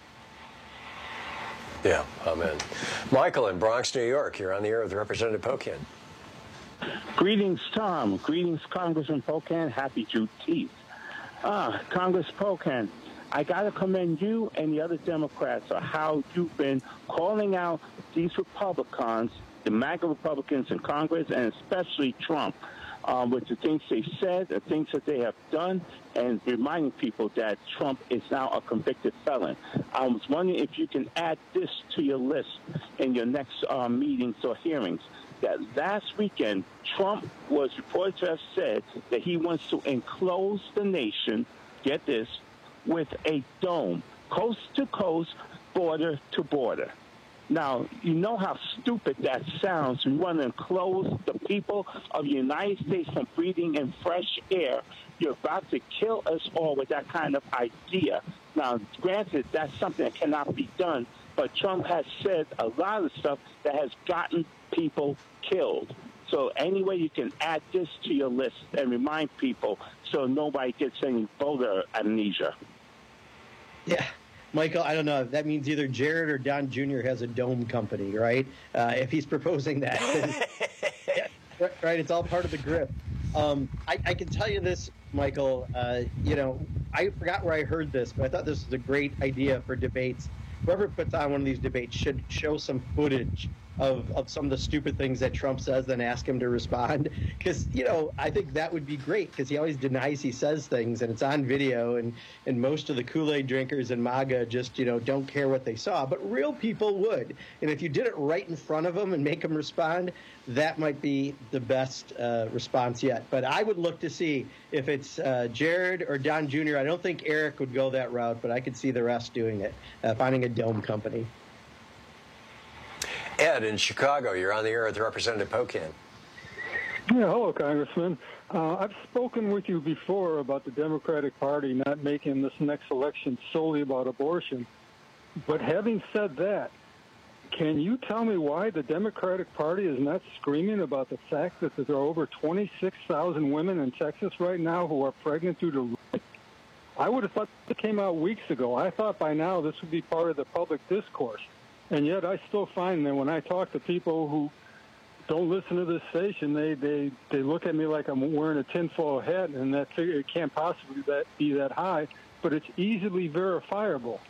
Yeah, amen. Michael in Bronx, New York, you're on the air with Representative Pocan.
Greetings, Tom. Greetings, Congressman Pocan. Happy Juneteenth. Congress Pocan, I got to commend you and the other Democrats on how you've been calling out these Republicans, the MAGA Republicans in Congress, and especially Trump, with the things they said, the things that they have done, and reminding people that Trump is now a convicted felon. I was wondering if you can add this to your list in your next meetings or hearings, that last weekend Trump was reported to have said that he wants to enclose the nation, get this, with a dome, coast to coast, border to border. Now, you know how stupid that sounds. We want to enclose the people of the United States from breathing in fresh air. You're about to kill us all with that kind of idea. Now, granted, that's something that cannot be done, but Trump has said a lot of stuff that has gotten people killed. So any way you can add this to your list and remind people so nobody gets any voter amnesia.
Yeah. Michael, I don't know. That means either Jared or Don Jr. has a dome company, right? If he's proposing that. Yeah, right, it's all part of the grip. I can tell you this, Michael. I forgot where I heard this, but I thought this was a great idea for debates. Whoever puts on one of these debates should show some footage of some of the stupid things that Trump says, then ask him to respond. Because, I think that would be great, because he always denies he says things, and it's on video, and most of the Kool-Aid drinkers in MAGA just, don't care what they saw. But real people would. And if you did it right in front of them and make them respond, that might be the best response yet. But I would look to see if it's Jared or Don Jr. I don't think Eric would go that route, but I could see the rest doing it, finding a dome company.
Ed in Chicago, you're on the air with Representative Pocan.
Yeah, hello, Congressman. I've spoken with you before about the Democratic Party not making this next election solely about abortion. But having said that, can you tell me why the Democratic Party is not screaming about the fact that there are over 26,000 women in Texas right now who are pregnant due to rape? I would have thought it came out weeks ago. I thought by now this would be part of the public discourse. And yet I still find that when I talk to people who don't listen to this station, they look at me like I'm wearing a tinfoil hat, and that figure, it can't possibly be that high, but it's easily verifiable.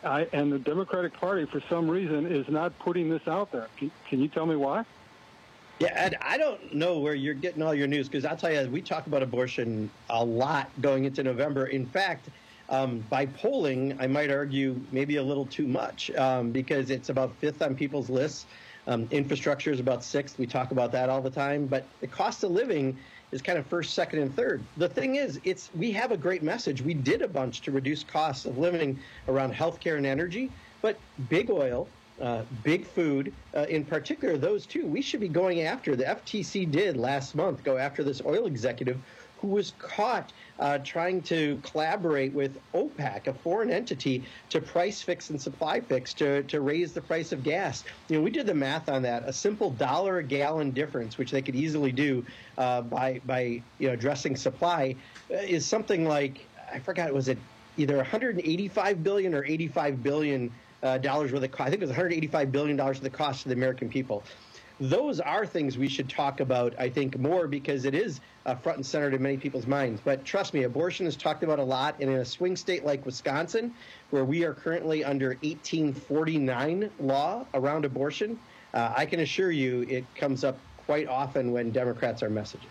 And the Democratic Party, for some reason, is not putting this out there. Can you tell me why?
Yeah, Ed, I don't know where you're getting all your news, because I'll tell you, we talk about abortion a lot going into November. In fact, by polling, I might argue maybe a little too much, because it's about fifth on people's lists. Infrastructure is about sixth. We talk about that all the time. But the cost of living is kind of first, second, and third. The thing is, we have a great message. We did a bunch to reduce costs of living around healthcare and energy, but big oil, big food, in particular, those two, we should be going after. The FTC did last month go after this oil executive who was caught trying to collaborate with OPEC, a foreign entity, to price fix and supply fix to raise the price of gas. We did the math on that. A simple $1 a gallon difference, which they could easily do by addressing supply, is something like, I forgot, was it either $185 billion or $85 billion worth of cost? I think it was $185 billion worth of the cost to the American people. Those are things we should talk about, I think, more, because it is front and center to many people's minds. But trust me, abortion is talked about a lot. And in a swing state like Wisconsin, where we are currently under 1849 law around abortion, I can assure you it comes up quite often when Democrats are messaging.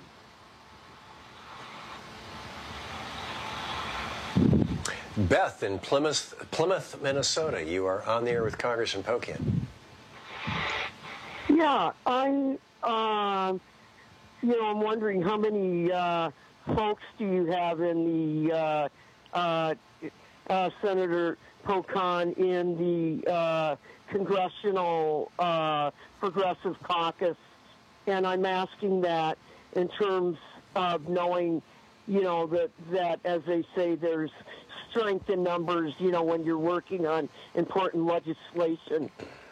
Beth in Plymouth, Minnesota, you are on the air with Congressman Pocan.
Yeah, I'm wondering how many folks do you have in the Senator Pocan in the Congressional Progressive Caucus, and I'm asking that in terms of knowing, that as they say, there's strength in numbers, when you're working on important legislation.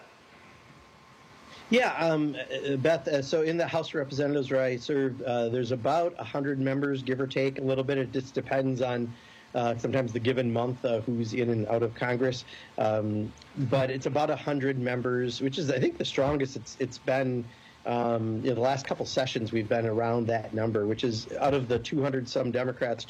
Yeah, Beth, so in the House of Representatives where I serve, there's about 100 members, give or take a little bit. It just depends on sometimes the given month who's in and out of Congress. But it's about 100 members, which is, I think, the strongest it's been. The last couple sessions we've been around that number, which is out of the 200-some Democrats,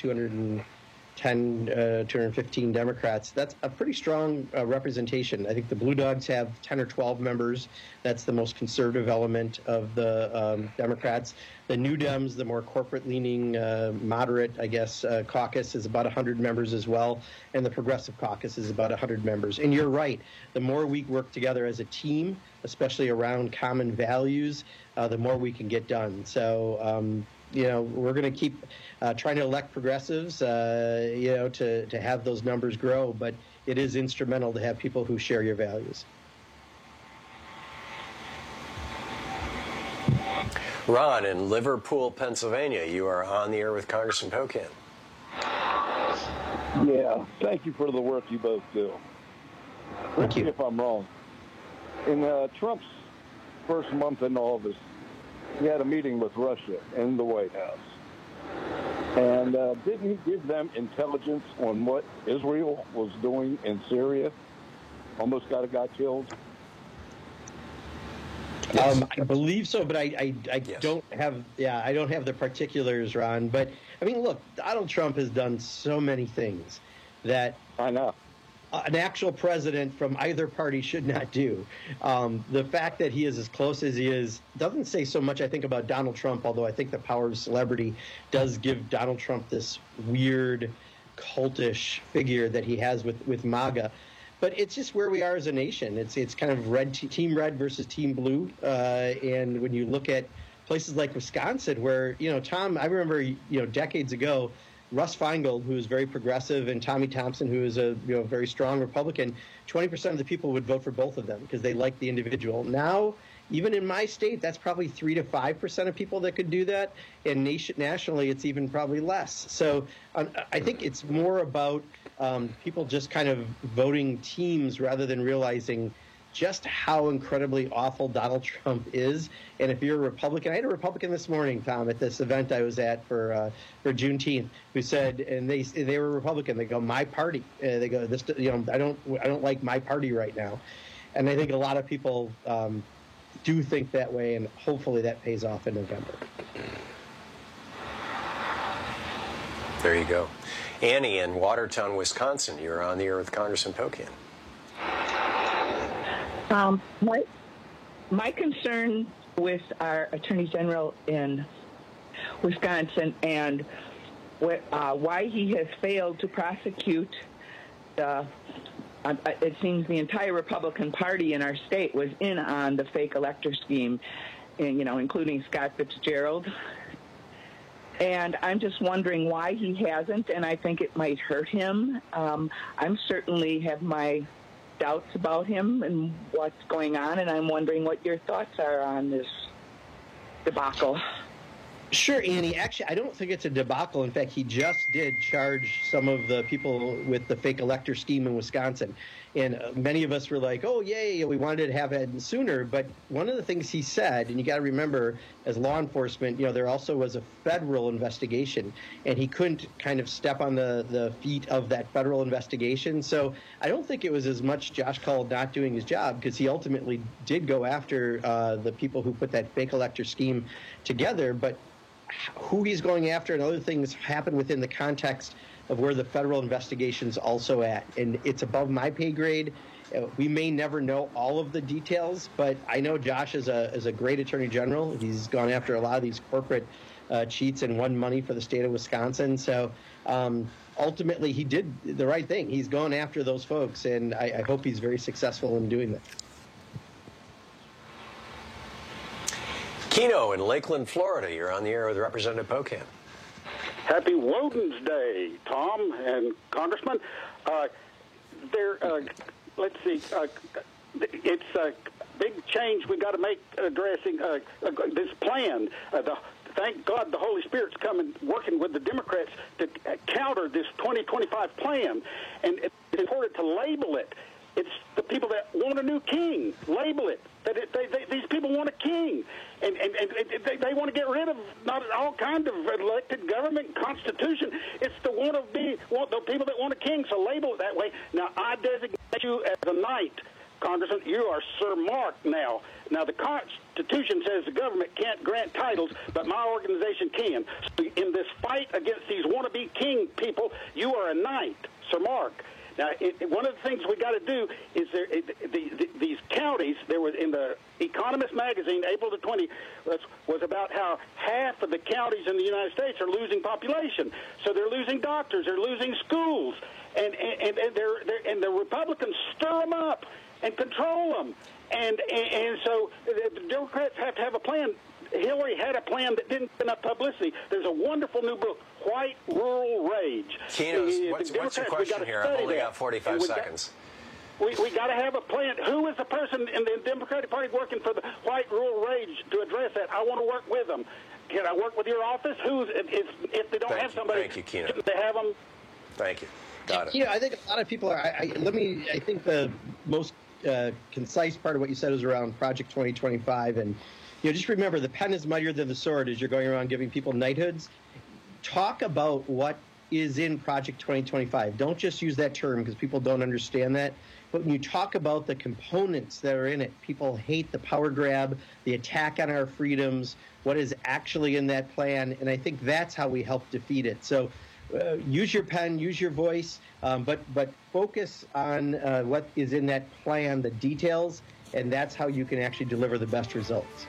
215 Democrats. That's a pretty strong representation. I think the Blue Dogs have 10 or 12 members. That's the most conservative element of the Democrats. The New Dems, the more corporate-leaning, moderate, I guess, caucus is about 100 members as well. And the Progressive Caucus is about 100 members. And you're right. The more we work together as a team, especially around common values, the more we can get done. So, we're going to keep trying to elect progressives, to have those numbers grow. But it is instrumental to have people who share your values.
Ron in Liverpool, Pennsylvania, you are on the air with Congressman Pocan.
Yeah, thank you for the work you both do. Correct me if I'm wrong. In Trump's first month in office, he had a meeting with Russia in the White House. And didn't he give them intelligence on what Israel was doing in Syria? Almost got a guy killed.
I believe so, but I don't have I don't have the particulars, Ron. But I mean, look, Donald Trump has done so many things that
I know
an actual president from either party should not do. The fact that he is as close as he is doesn't say so much, I think, about Donald Trump, although I think the power of celebrity does give Donald Trump this weird, cultish figure that he has with MAGA. But it's just where we are as a nation. It's kind of team red versus team blue. And when you look at places like Wisconsin, where, Tom, I remember, decades ago, Russ Feingold, who is very progressive, and Tommy Thompson, who is a very strong Republican, 20% of the people would vote for both of them because they like the individual. Now, even in my state, that's probably 3 to 5% of people that could do that. And nationally, it's even probably less. So I think it's more about people just kind of voting teams rather than realizing just how incredibly awful Donald Trump is. And if you're a Republican, I had a Republican this morning, Tom, at this event I was at for Juneteenth, who said, and they were Republican. They go, my party. They go, this, I don't like my party right now. And I think a lot of people do think that way, and hopefully that pays off in November.
There you go. Annie in Watertown, Wisconsin, you're on the air with Congressman Pocan.
My concern with our Attorney General in Wisconsin and why he has failed to prosecute it seems the entire Republican Party in our state was in on the fake elector scheme, and, including Scott Fitzgerald. And I'm just wondering why he hasn't, and I think it might hurt him. I'm certainly have my doubts about him and what's going on, and I'm wondering what your thoughts are on this debacle.
Sure, Annie. Actually, I don't think it's a debacle. In fact, he just did charge some of the people with the fake elector scheme in Wisconsin. And many of us were like, oh, yay, we wanted to have it sooner. But one of the things he said, and you got to remember, as law enforcement, there also was a federal investigation. And he couldn't kind of step on the feet of that federal investigation. So I don't think it was as much Josh Cull not doing his job, because he ultimately did go after the people who put that fake elector scheme together. But who he's going after and other things happen within the context of where the federal investigation's also at. And it's above my pay grade. We may never know all of the details, but I know Josh is a great attorney general. He's gone after a lot of these corporate cheats and won money for the state of Wisconsin. So ultimately, he did the right thing. He's gone after those folks, and I hope he's very successful in doing that.
Keno in Lakeland, Florida. You're on the air with Representative Pocan.
Happy Woden's Day, Tom and Congressman. Let's see. It's a big change we got to make addressing this plan. Thank God the Holy Spirit's coming, working with the Democrats to counter this 2025 plan. And it's important to label it. It's the people that want a new king. Label it. These people want a king, and they want to get rid of not all kind of elected government constitution. It's the the people that want a king. So label it that way. Now I designate you as a knight, Congressman. You are Sir Mark now. Now the Constitution says the government can't grant titles, but my organization can. So in this fight against these wannabe king people, you are a knight, Sir Mark. Now, one of the things we got to do is these counties. There was in the Economist magazine, April the 20th, was about how half of the counties in the United States are losing population. So they're losing doctors, they're losing schools, and the Republicans stir them up and control them, and so the Democrats have to have a plan. Hillary had a plan that didn't get enough publicity. There's a wonderful new book, White Rural Rage.
Keno, what's your question here? I've only got 45 seconds.
We got to have a plan. Who is the person in the Democratic Party working for the White Rural Rage to address that? I want to work with them. Can I work with your office? If they don't have somebody,
thank you, Keno.
They have them.
Thank you. Got it.
I think a lot of people are. I think the most concise part of what you said is around Project 2025, and just remember, the pen is mightier than the sword as you're going around giving people knighthoods. Talk about what is in Project 2025. Don't just use that term because people don't understand that. But when you talk about the components that are in it, people hate the power grab, the attack on our freedoms, what is actually in that plan. And I think that's how we help defeat it. So use your pen, use your voice, but focus on what is in that plan, the details, and that's how you can actually deliver the best results.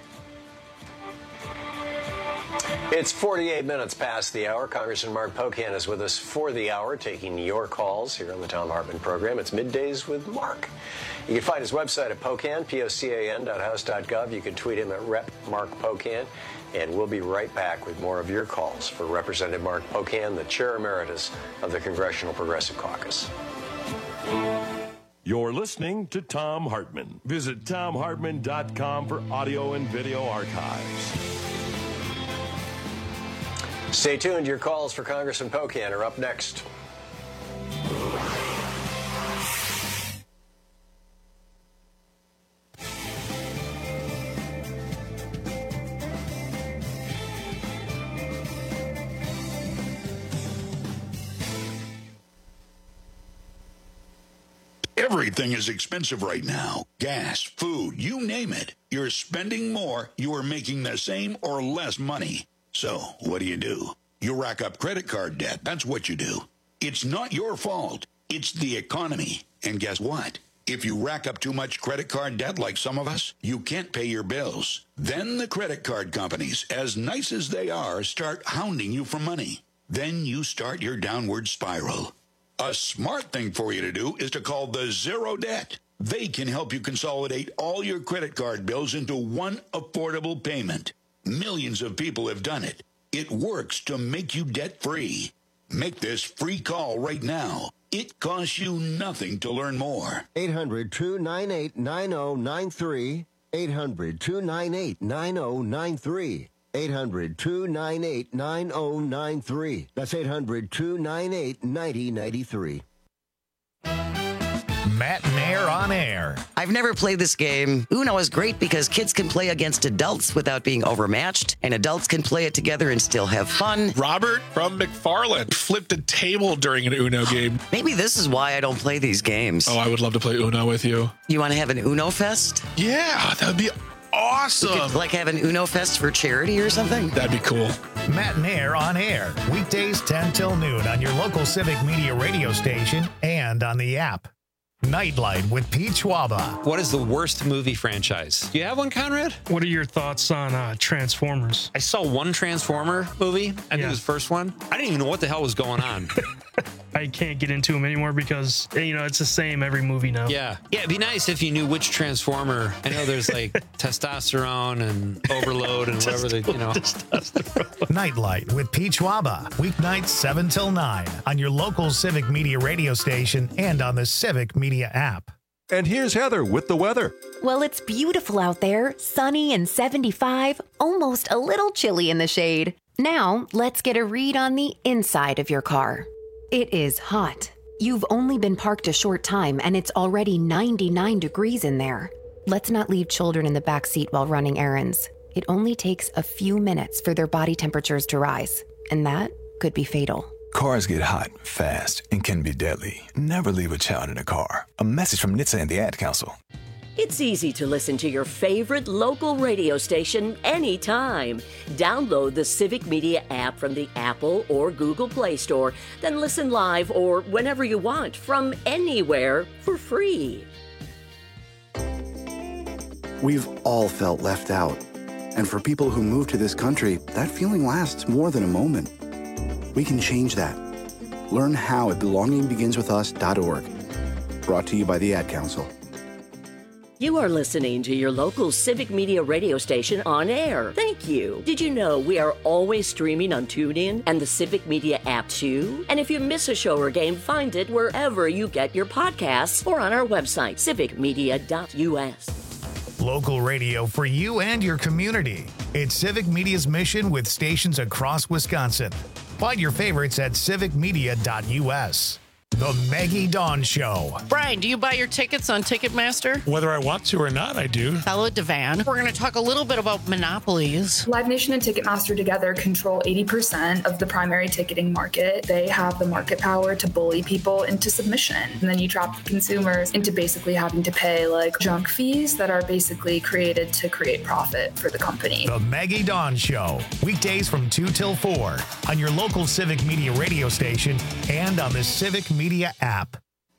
It's 48 minutes past the hour. Congressman Mark Pocan is with us for the hour, taking your calls here on the Thom Hartmann program. It's Middays with Mark. You can find his website at Pocan, POCAN.house.gov. You can tweet him at Rep. Mark Pocan. And we'll be right back with more of your calls for Representative Mark Pocan, the Chair Emeritus of the Congressional Progressive Caucus.
You're listening to Thom Hartmann. Visit ThomHartmann.com for audio and video archives.
Stay tuned. Your calls for Congressman Pocan are up next.
Everything is expensive right now. Gas, food, you name it. You're spending more, you are making the same or less money. So, what do? You rack up credit card debt. That's what you do. It's not your fault. It's the economy. And guess what? If you rack up too much credit card debt like some of us, you can't pay your bills. Then the credit card companies, as nice as they are, start hounding you for money. Then you start your downward spiral. A smart thing for you to do is to call the Zero Debt. They can help you consolidate all your credit card bills into one affordable payment. Millions of people have done it. It works to make you debt-free. Make this free call right now. It costs you nothing to learn more.
800-298-9093. 800-298-9093. 800-298-9093. That's 800-298-9093.
Matt and Air on Air.
I've never played this game. Uno is great because kids can play against adults without being overmatched, and adults can play it together and still have fun.
Robert from McFarland flipped a table during an Uno game.
Maybe this is why I don't play these games.
Oh, I would love to play Uno with you.
You want to have an Uno Fest?
Yeah, that would be awesome.
We could, like, have an Uno Fest for charity or something?
That'd be cool.
Matt and Air on Air. Weekdays 10 till noon on your local Civic Media radio station and on the app. Nightlight with Pete Schwaba.
What is the worst movie franchise? Do you have one, Conrad?
What are your thoughts on Transformers?
I saw one Transformer movie. I think it was the first one. I didn't even know what the hell was going on.
I can't get into them anymore because, it's the same every movie now.
Yeah, it'd be nice if you knew which Transformer. I know there's like testosterone and overload and whatever
Nightlight with Pete Schwaba. Weeknights 7 till 9 on your local Civic Media radio station and on the Civic Media app.
And here's Heather with the weather.
Well, it's beautiful out there, sunny and 75, almost a little chilly in the shade. Now, let's get a read on the inside of your car. It is hot. You've only been parked a short time and it's already 99 degrees in there. Let's not leave children in the back seat while running errands. It only takes a few minutes for their body temperatures to rise, and that could be fatal.
Cars get hot, fast, and can be deadly. Never leave a child in a car. A message from NHTSA and the Ad Council.
It's easy to listen to your favorite local radio station anytime. Download the Civic Media app from the Apple or Google Play Store, then listen live or whenever you want from anywhere for free.
We've all felt left out. And for people who move to this country, that feeling lasts more than a moment. We can change that. Learn how at belongingbeginswithus.org. Brought to you by the Ad Council.
You are listening to your local Civic Media radio station on air. Thank you. Did you know we are always streaming on TuneIn and the Civic Media app too? And if you miss a show or game, find it wherever you get your podcasts or on our website, civicmedia.us.
Local radio for you and your community. It's Civic Media's mission with stations across Wisconsin. Find your favorites at civicmedia.us. The Maggie Dawn Show.
Brian, do you buy your tickets on Ticketmaster?
Whether I want to or not, I do.
Hello, Devan. We're going to talk a little bit about monopolies.
Live Nation and Ticketmaster together control 80% of the primary ticketing market. They have the market power to bully people into submission. And then you trap the consumers into basically having to pay like junk fees that are basically created to create profit for the company.
The Maggie Dawn Show. Weekdays from 2 till 4 on your local Civic Media radio station and on the Civic Media app.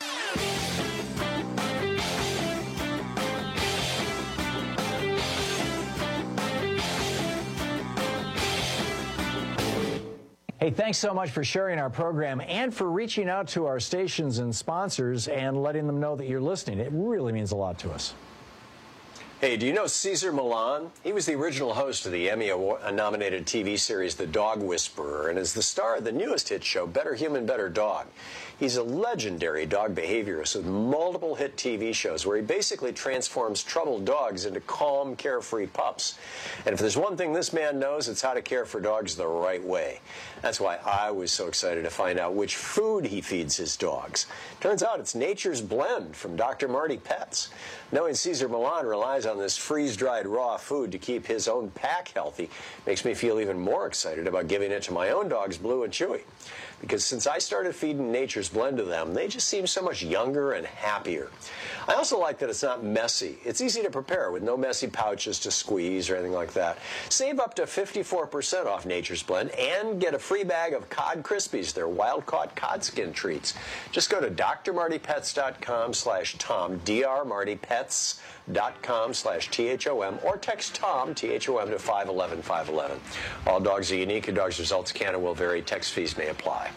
Hey, thanks so much for sharing our program and for reaching out to our stations and sponsors and letting them know that you're listening. It really means a lot to us.
Hey, do you know Cesar Millan? He was the original host of the Emmy-nominated TV series The Dog Whisperer and is the star of the newest hit show, Better Human, Better Dog. He's a legendary dog behaviorist with multiple hit TV shows where he basically transforms troubled dogs into calm, carefree pups. And if there's one thing this man knows, it's how to care for dogs the right way. That's why I was so excited to find out which food he feeds his dogs. Turns out it's Nature's Blend from Dr. Marty Pets. Knowing Cesar Millan relies on this freeze-dried raw food to keep his own pack healthy makes me feel even more excited about giving it to my own dogs, Blue and Chewy. because since I started feeding Nature's Blend to them, they just seem so much younger and happier. I also like that it's not messy. It's easy to prepare with no messy pouches to squeeze or anything like that. Save up to 54% off Nature's Blend and get a free bag of Cod Krispies, their wild-caught cod skin treats. Just go to drmartypets.com/Tom, drmartypets.com/THOM, or text Tom, THOM, to 511-511. All dogs are unique. Your dog's results can and will vary. Text fees may apply.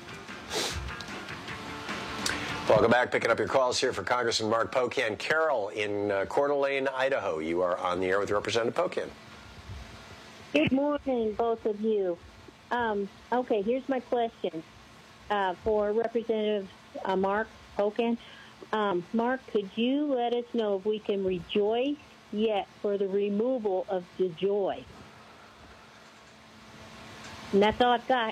Welcome back. Picking up your calls here for Congressman Mark Pocan. Carol in Coeur d'Alene, Idaho. You are on the air with Representative Pocan.
Good morning, both of you. Okay, here's my question for Representative Mark Pocan. Mark, could you let us know if we can rejoice yet for the removal of DeJoy? And that's all I've got.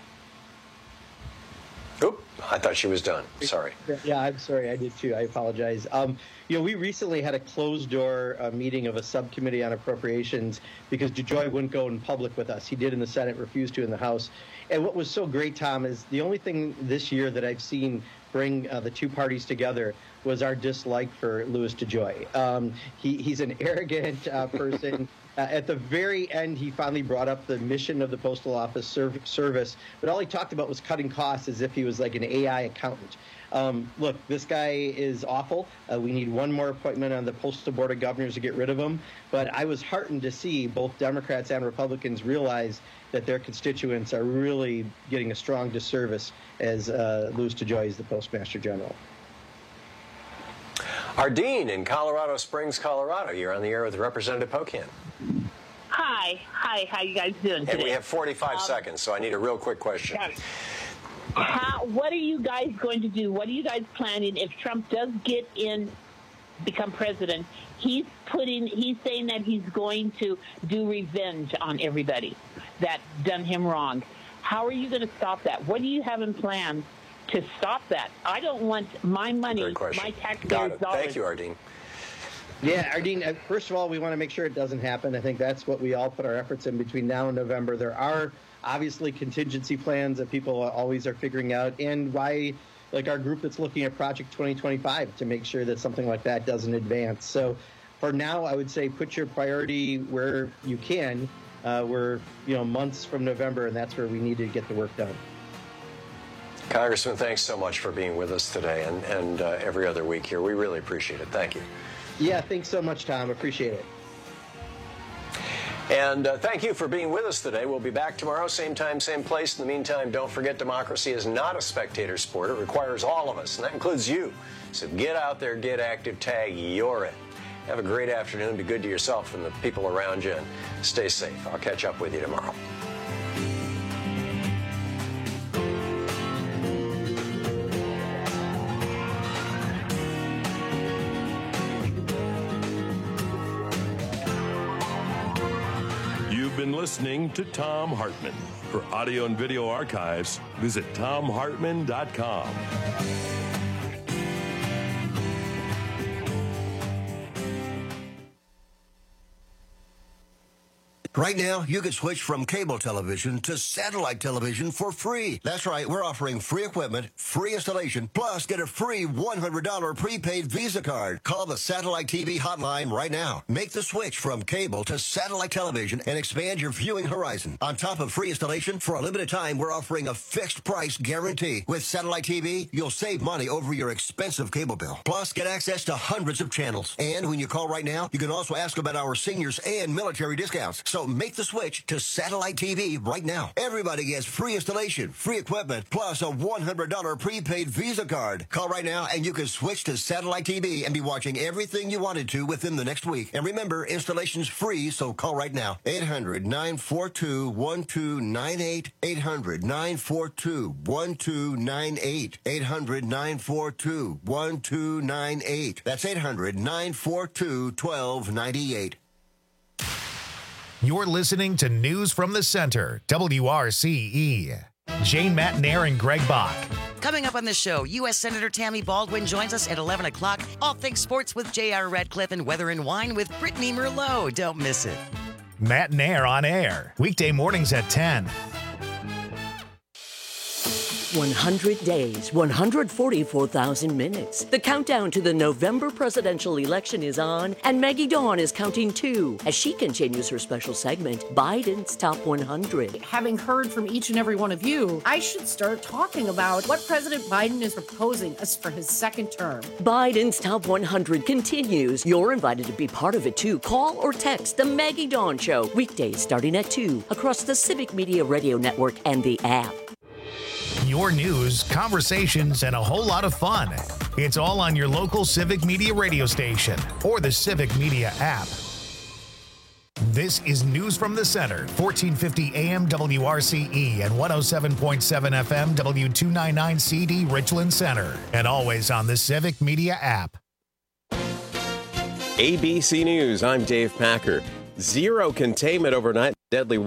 Oop, I thought she was done. Sorry.
Yeah, I'm sorry. I did too. I apologize. We recently had a closed-door meeting of a subcommittee on appropriations because DeJoy wouldn't go in public with us. He did in the Senate, refused to in the House. And what was so great, Tom, is the only thing this year that I've seen bring the two parties together was our dislike for Louis DeJoy. He's an arrogant person. At the very end, he finally brought up the mission of the Postal Office service, but all he talked about was cutting costs as if he was like an AI accountant. Look, this guy is awful. We need one more appointment on the Postal Board of Governors to get rid of him. But I was heartened to see both Democrats and Republicans realize that their constituents are really getting a strong disservice as Louis DeJoy is the Postmaster General.
Ardeen in Colorado Springs, Colorado. You're on the air with Representative Pocan.
Hi. How you guys doing today?
And we have 45 seconds, so I need a real quick question.
What are you guys going to do? What are you guys planning if Trump does become president? He's saying that he's going to do revenge on everybody that done him wrong. How are you going to stop that? What do you have in plan to stop that? I don't want my money, my taxpayers' dollars.
Thank you, Ardeen.
Yeah, Ardeen, first of all, we want to make sure it doesn't happen. I think that's what we all put our efforts in between now and November. There are obviously contingency plans that people always are figuring out, and why, like our group that's looking at Project 2025 to make sure that something like that doesn't advance. So for now, I would say put your priority where you can. We're months from November, and that's where we need to get the work done.
Congressman, thanks so much for being with us today and every other week here. We really appreciate it. Thank you.
Yeah, thanks so much, Tom. Appreciate it.
And thank you for being with us today. We'll be back tomorrow, same time, same place. In the meantime, don't forget democracy is not a spectator sport. It requires all of us, and that includes you. So get out there, get active, tag, you're it. Have a great afternoon. Be good to yourself and the people around you, and stay safe. I'll catch up with you tomorrow.
You've been listening to Thom Hartmann. For audio and video archives, visit ThomHartmann.com.
Right now, you can switch from cable television to satellite television for free. That's right, we're offering free equipment, free installation, plus get a free $100 prepaid Visa card. Call the Satellite TV hotline right now. Make the switch from cable to satellite television and expand your viewing horizon. On top of free installation, for a limited time, we're offering a fixed price guarantee. With Satellite TV, you'll save money over your expensive cable bill. Plus, get access to hundreds of channels. And when you call right now, you can also ask about our seniors and military discounts. So make the switch to Satellite TV right now. Everybody gets free installation, free equipment, plus a $100 prepaid Visa card. Call right now and you can switch to Satellite TV and be watching everything you wanted to within the next week. And remember, installation's free, so call right now. 800-942-1298. 800-942-1298. 800-942-1298. That's 800-942-1298.
You're listening to News from the Center, WRCE. Jane Matnair and Greg Bach.
Coming up on the show, U.S. Senator Tammy Baldwin joins us at 11 o'clock. All things sports with J.R. Radcliffe and Weather and Wine with Brittany Merlot. Don't miss it.
Matnair on air, weekday mornings at 10.
100 days, 144,000 minutes. The countdown to the November presidential election is on, and Maggie Dawn is counting too as she continues her special segment, Biden's Top 100.
Having heard from each and every one of you, I should start talking about what President Biden is proposing us for his second term.
Biden's Top 100 continues. You're invited to be part of it too. Call or text the Maggie Dawn Show, weekdays starting at 2 across the Civic Media Radio Network and the app.
Your news, conversations, and a whole lot of fun. It's all on your local Civic Media radio station or the Civic Media app. This is News from the Center, 1450 AM WRCE and 107.7 FM W299CD Richland Center, and always on the Civic Media app.
ABC News, I'm Dave Packer. Zero containment overnight. Deadly